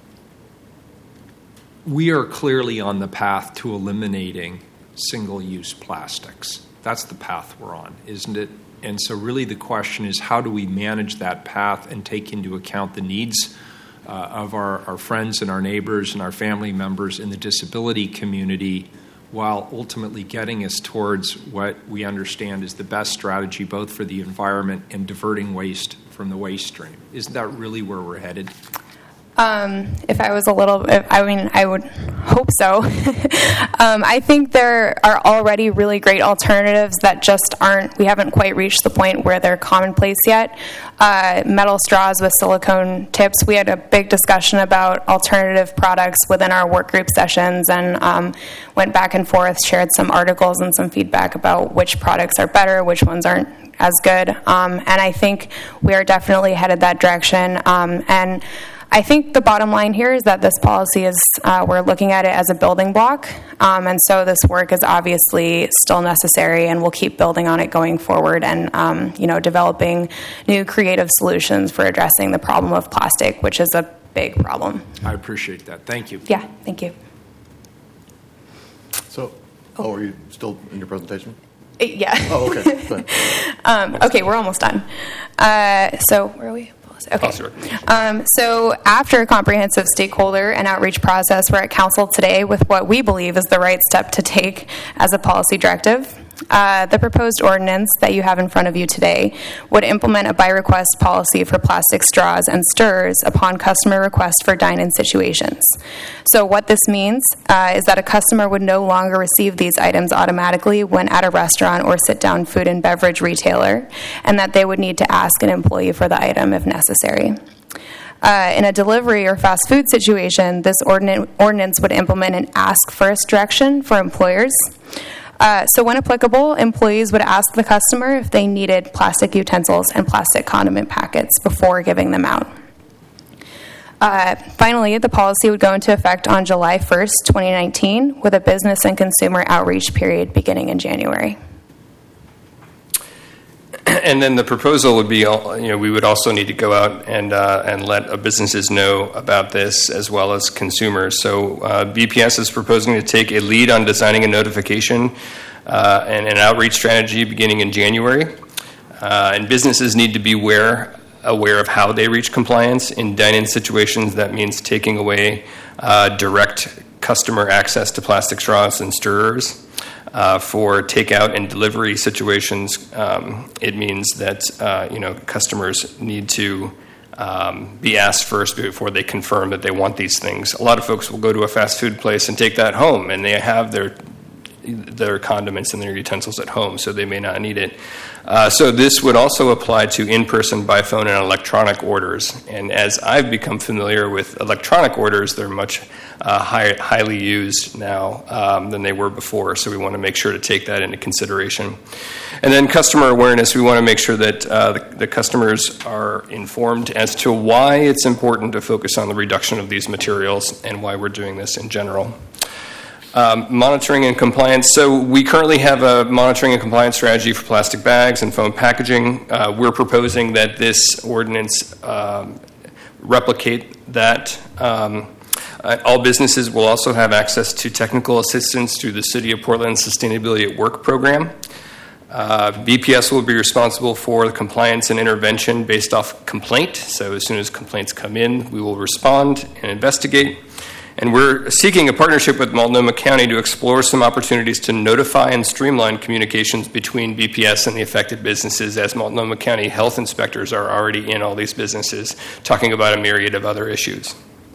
Speaker 1: we are clearly on the path to eliminating single-use plastics. That's the path we're on, isn't it? And so really the question is, how do we manage that path and take into account the needs Uh, of our, our friends and our neighbors and our family members in the disability community, while ultimately getting us towards what we understand is the best strategy both for the environment and diverting waste from the waste stream. Isn't that really where we're headed?
Speaker 13: Um, if I was a little, if, I mean, I would hope so. um, I think there are already really great alternatives that just aren't, we haven't quite reached the point where they're commonplace yet. Uh, metal straws with silicone tips. We had a big discussion about alternative products within our work group sessions, and um, went back and forth, shared some articles and some feedback about which products are better, which ones aren't as good. Um, and I think we are definitely headed that direction. Um, and I think the bottom line here is that this policy is, uh, we're looking at it as a building block, um, and so this work is obviously still necessary, and we'll keep building on it going forward, and um, you know, developing new creative solutions for addressing the problem of plastic, which is a big problem.
Speaker 1: I appreciate that. Thank you.
Speaker 13: Yeah, thank you.
Speaker 15: So, oh, are you still in your presentation?
Speaker 13: Uh, yeah.
Speaker 15: Oh, okay.
Speaker 13: um, okay, we're almost done. Uh, so, where are we? Okay. Um, so after a comprehensive stakeholder and outreach process, we're at council today with what we believe is the right step to take as a policy directive. Uh, the proposed ordinance that you have in front of you today would implement a by-request policy for plastic straws and stirrers upon customer request for dine-in situations. So what this means uh, is that a customer would no longer receive these items automatically when at a restaurant or sit-down food and beverage retailer, and that they would need to ask an employee for the item if necessary. Uh, in a delivery or fast food situation, this ordin- ordinance would implement an ask-first direction for employers. Uh, so when applicable, employees would ask the customer if they needed plastic utensils and plastic condiment packets before giving them out. Uh, finally, the policy would go into effect on July first, twenty nineteen, with a business and consumer outreach period beginning in January.
Speaker 14: And then the proposal would be, you know, we would also need to go out and uh, and let businesses know about this as well as consumers. So uh, B P S is proposing to take a lead on designing a notification uh, and an outreach strategy beginning in January. Uh, and businesses need to be aware aware of how they reach compliance in dine-in situations. That means taking away uh, direct customer access to plastic straws and stirrers. Uh, for takeout and delivery situations, um, it means that uh, you know customers need to um, be asked first before they confirm that they want these things. A lot of folks will go to a fast food place and take that home, and they have their their condiments and their utensils at home, so they may not need it. Uh, so this would also apply to in-person, by phone, and electronic orders. And as I've become familiar with electronic orders, they're much uh, high, highly used now um, than they were before, so we want to make sure to take that into consideration. And then customer awareness, we want to make sure that uh, the, the customers are informed as to why it's important to focus on the reduction of these materials and why we're doing this in general. Um, monitoring and compliance. So we currently have a monitoring and compliance strategy for plastic bags and foam packaging. Uh, we're proposing that this ordinance um, replicate that. Um, uh, all businesses will also have access to technical assistance through the City of Portland Sustainability at Work program. Uh, B P S will be responsible for the compliance and intervention based off complaint. So as soon as complaints come in, we will respond and investigate. And we're seeking a partnership with Multnomah County to explore some opportunities to notify and streamline communications between B P S and the affected businesses, as Multnomah County health inspectors are already in all these businesses, talking about a myriad of other issues.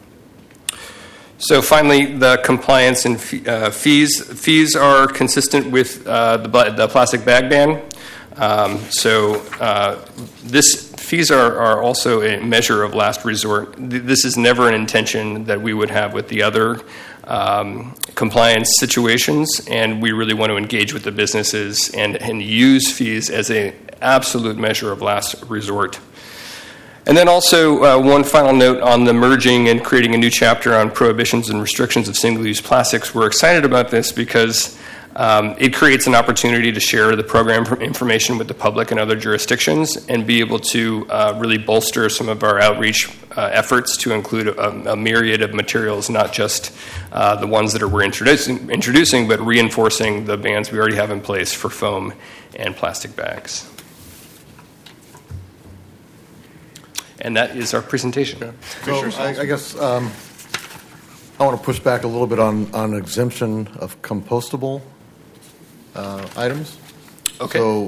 Speaker 14: So finally, the compliance and fee, uh, fees. Fees are consistent with uh, the, the plastic bag ban. Um, so uh, this fees are, are also a measure of last resort. This is never an intention that we would have with the other um, compliance situations, and we really want to engage with the businesses and, and use fees as an absolute measure of last resort. And then also uh, one final note on the merging and creating a new chapter on prohibitions and restrictions of single-use plastics. We're excited about this because um, it creates an opportunity to share the program information with the public and other jurisdictions and be able to uh, really bolster some of our outreach uh, efforts to include a, a myriad of materials, not just uh, the ones that are, we're introducing, introducing, but reinforcing the bans we already have in place for foam and plastic bags. And that is our presentation.
Speaker 15: Okay. So I, I guess um, I want to push back a little bit on, on exemption of compostable uh, items.
Speaker 14: Okay.
Speaker 15: So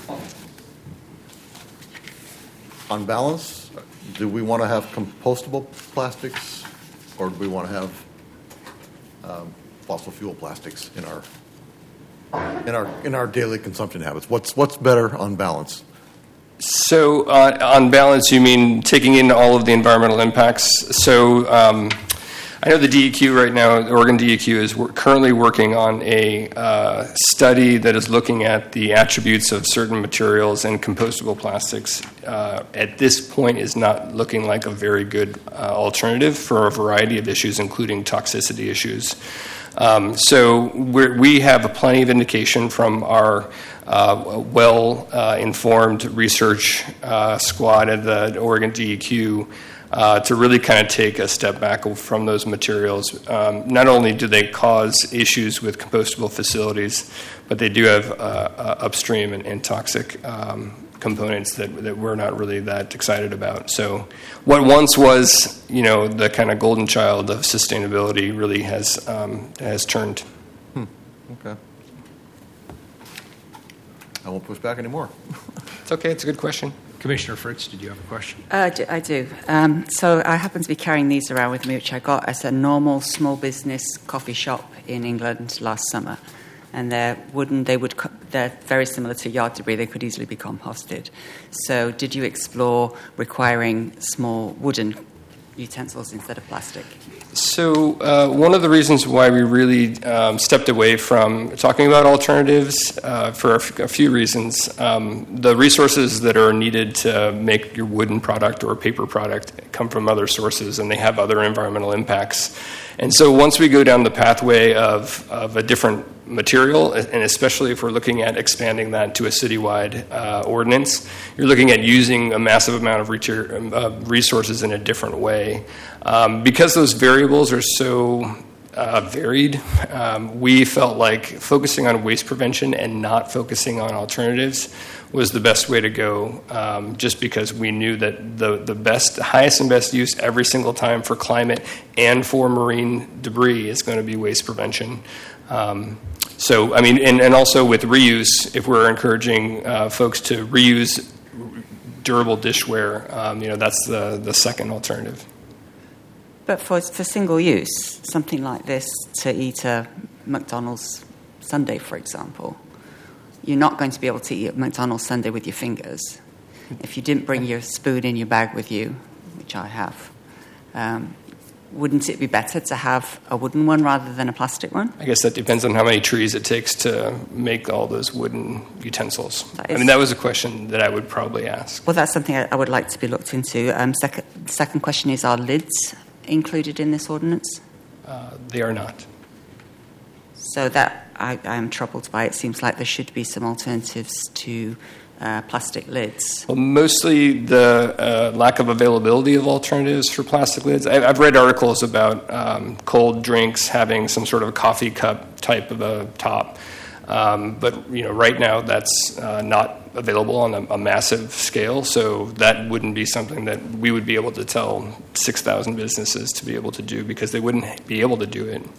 Speaker 15: on balance, do we want to have compostable plastics, or do we want to have um, fossil fuel plastics in our in our in our daily consumption habits? What's what's better on balance?
Speaker 14: So, uh, on balance, you mean taking in all of the environmental impacts? So, um, I know the D E Q right now, the Oregon D E Q, is wor- currently working on a uh, study that is looking at the attributes of certain materials, and compostable plastics uh, at this point is not looking like a very good uh, alternative for a variety of issues, including toxicity issues. Um, so we're, we have plenty of indication from our uh, well-informed uh, research uh, squad at the Oregon D E Q uh, to really kind of take a step back from those materials. Um, not only do they cause issues with compostable facilities, but they do have uh, uh, upstream and, and toxic um, components that, that we're not really that excited about. So what once was, you know, the kind of golden child of sustainability really has um, has turned.
Speaker 15: Hmm. Okay. I won't push back anymore.
Speaker 14: It's okay. It's a good question.
Speaker 1: Commissioner Fritz, did you have a question?
Speaker 10: Uh, I do. Um, so I happen to be carrying these around with me, which I got as a normal small business coffee shop in England last summer. And they're wooden. They would. They're very similar to yard debris. They could easily be composted. So, did you explore requiring small wooden utensils instead of plastic?
Speaker 14: So, uh, one of the reasons why we really um, stepped away from talking about alternatives uh, for a, f- a few reasons. Um, the resources that are needed to make your wooden product or paper product come from other sources, and they have other environmental impacts. And so once we go down the pathway of, of a different material, and especially if we're looking at expanding that to a citywide uh, ordinance, you're looking at using a massive amount of retur- uh, resources in a different way. Um, because those variables are so uh, varied, um, we felt like focusing on waste prevention and not focusing on alternatives was the best way to go, um, just because we knew that the, the best, the highest and best use every single time for climate and for marine debris is going to be waste prevention. Um, so, I mean, and, and also with reuse, if we're encouraging uh, folks to reuse durable dishware, um, you know, that's the, the second alternative.
Speaker 10: But for for single use, something like this, to eat a McDonald's sundae, for example, you're not going to be able to eat a McDonald's sundae with your fingers. If you didn't bring your spoon in your bag with you, which I have, um, wouldn't it be better to have a wooden one rather than a plastic one?
Speaker 14: I guess that depends on how many trees it takes to make all those wooden utensils.
Speaker 10: That is,
Speaker 14: I mean, that was a question that I would probably ask.
Speaker 10: Well, that's something I, I would like to be looked into. Um, second, second question is, are lids included in this ordinance?
Speaker 14: Uh, they are not.
Speaker 10: So that I, I am troubled by. It seems like there should be some alternatives to uh, plastic lids.
Speaker 14: Well, mostly the uh, lack of availability of alternatives for plastic lids. I, I've read articles about um, cold drinks having some sort of a coffee cup type of a top. Um, but you know, right now that's uh, not available on a, a massive scale, so that wouldn't be something that we would be able to tell six thousand businesses to be able to do, because they wouldn't be able to do it.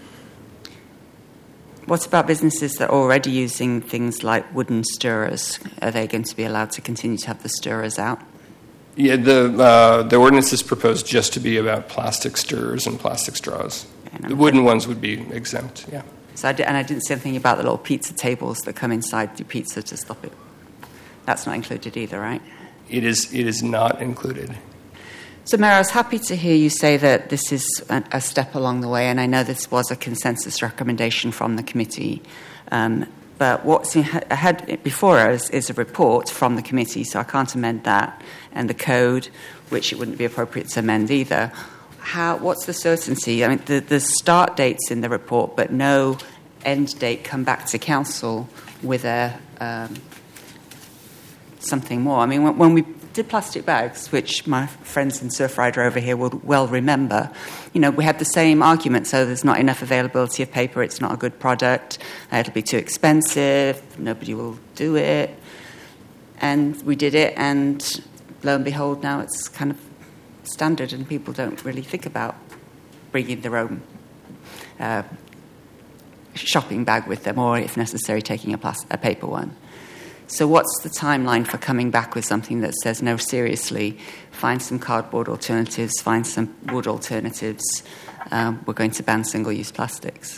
Speaker 10: What about businesses that are already using things like wooden stirrers? Are they going to be allowed to continue to have the stirrers out?
Speaker 14: Yeah, the uh, the ordinance is proposed just to be about plastic stirrers and plastic straws.
Speaker 10: Okay,
Speaker 14: the wooden ones would be exempt. Yeah.
Speaker 10: So I did, and I didn't say anything about the little pizza tables that come inside your pizza to stop it. That's not included either, right?
Speaker 14: It is. It is not included.
Speaker 10: So, Mayor, I was happy to hear you say that this is a, a step along the way, and I know this was a consensus recommendation from the committee. Um, but what's ahead before us is a report from the committee, so I can't amend that, and the code, which it wouldn't be appropriate to amend either. How? What's the certainty? I mean, the, the start date's in the report, but no end date come back to council with a um, something more. I mean, when, when we did plastic bags, which my friends in Surfrider over here will well remember, you know, we had the same argument. So there's not enough availability of paper, it's not a good product, uh, it'll be too expensive, nobody will do it. And we did it, and lo and behold, now it's kind of standard, and people don't really think about bringing their own uh, shopping bag with them, or if necessary, taking a, plas- a paper one. So what's the timeline for coming back with something that says, no, seriously, find some cardboard alternatives, find some wood alternatives, um, we're going to ban single-use plastics?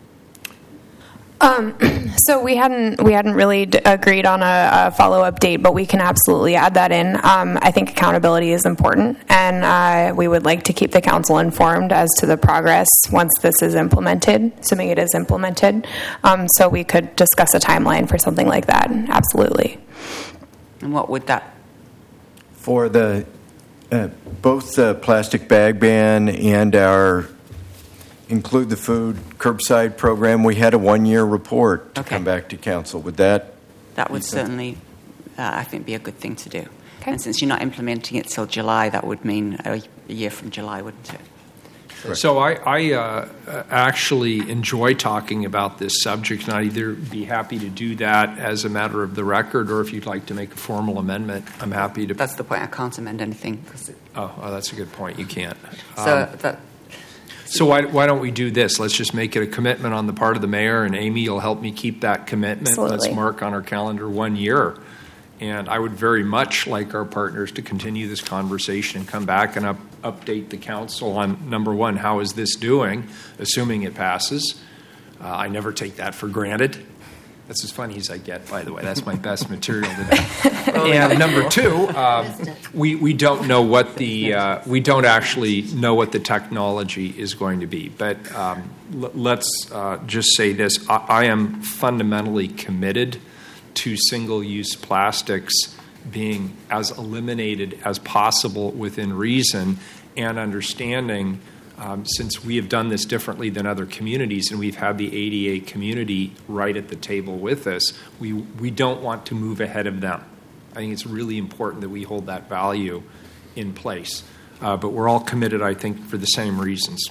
Speaker 13: Um, so we hadn't we hadn't really d- agreed on a, a follow-up date, but we can absolutely add that in. Um, I think accountability is important, and uh, we would like to keep the council informed as to the progress once this is implemented, assuming it is implemented. Um, so we could discuss a timeline for something like that, absolutely.
Speaker 10: And what would that?
Speaker 12: For the uh, both the plastic bag ban and our Include the Food curbside program, we had a one-year report to
Speaker 10: okay.
Speaker 12: come back to council. Would that?
Speaker 10: That would certainly, uh, I think, be a good thing to do.
Speaker 13: Okay.
Speaker 10: And since you're not implementing it till July, that would mean a, a year from July, wouldn't it?
Speaker 12: Correct.
Speaker 1: So I, I uh, actually enjoy talking about this subject, and I'd either be happy to do that as a matter of the record, or if you'd like to make a formal amendment, I'm happy to.
Speaker 10: That's the point. I can't amend anything. Cause it,
Speaker 1: oh, oh, that's a good point. You can't.
Speaker 10: So
Speaker 1: um,
Speaker 10: that.
Speaker 1: So why, why don't we do this? Let's just make it a commitment on the part of the mayor, and Amy will help me keep that commitment.
Speaker 13: Absolutely.
Speaker 1: Let's mark on our calendar one year. And I would very much like our partners to continue this conversation and come back and up, update the council on, number one, how is this doing, assuming it passes. Uh, I never take that for granted. That's as funny as I get, by the way. That's my best material today. And number two, um, we we don't know what the uh, we don't actually know what the technology is going to be. But um, l- let's uh, just say this: I, I am fundamentally committed to single-use plastics being as eliminated as possible within reason, and understanding. Um, since we have done this differently than other communities, and we've had the A D A community right at the table with us, we we don't want to move ahead of them. I think it's really important that we hold that value in place. Uh, but we're all committed, I think, for the same reasons.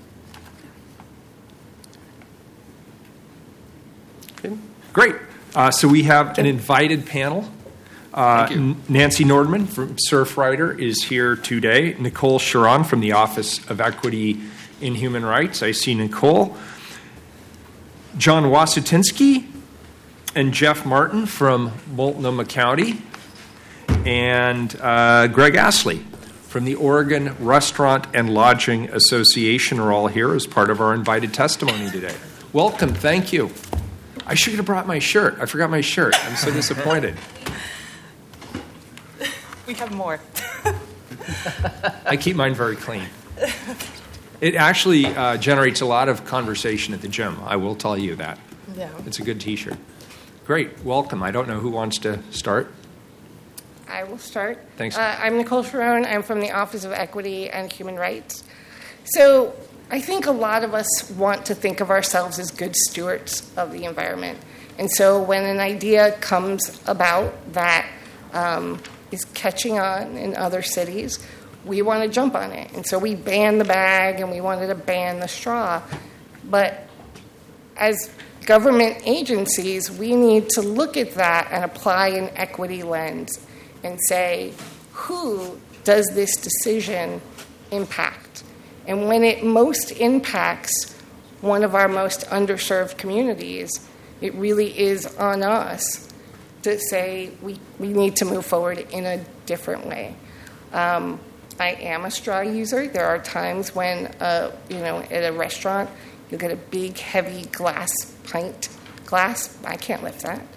Speaker 1: Okay. Great. Uh, so we have an invited panel. Uh, N- Nancy Nordman from Surfrider is here today. Nicole Sharon from the Office of Equity in Human Rights. I see Nicole. John Wasatinsky and Jeff Martin from Multnomah County. And uh, Greg Astley from the Oregon Restaurant and Lodging Association are all here as part of our invited testimony today. Welcome. Thank you. I should have brought my shirt. I forgot my shirt. I'm so disappointed.
Speaker 16: We have more.
Speaker 1: I keep mine very clean. It actually uh, generates a lot of conversation at the gym. I will tell you that.
Speaker 16: Yeah.
Speaker 1: It's a good T-shirt. Great. Welcome. I don't know who wants to start.
Speaker 17: I will start.
Speaker 1: Thanks.
Speaker 17: Uh, I'm Nicole Sharon. I'm from the Office of Equity and Human Rights. So I think a lot of us want to think of ourselves as good stewards of the environment. And so when an idea comes about that um, is catching on in other cities, we want to jump on it. And so we banned the bag and we wanted to ban the straw. But as government agencies, we need to look at that and apply an equity lens and say, who does this decision impact? And when it most impacts one of our most underserved communities, it really is on us to say we, we need to move forward in a different way. Um, I am a straw user. There are times when, uh, you know, at a restaurant, you'll get a big, heavy glass pint glass. I can't lift that.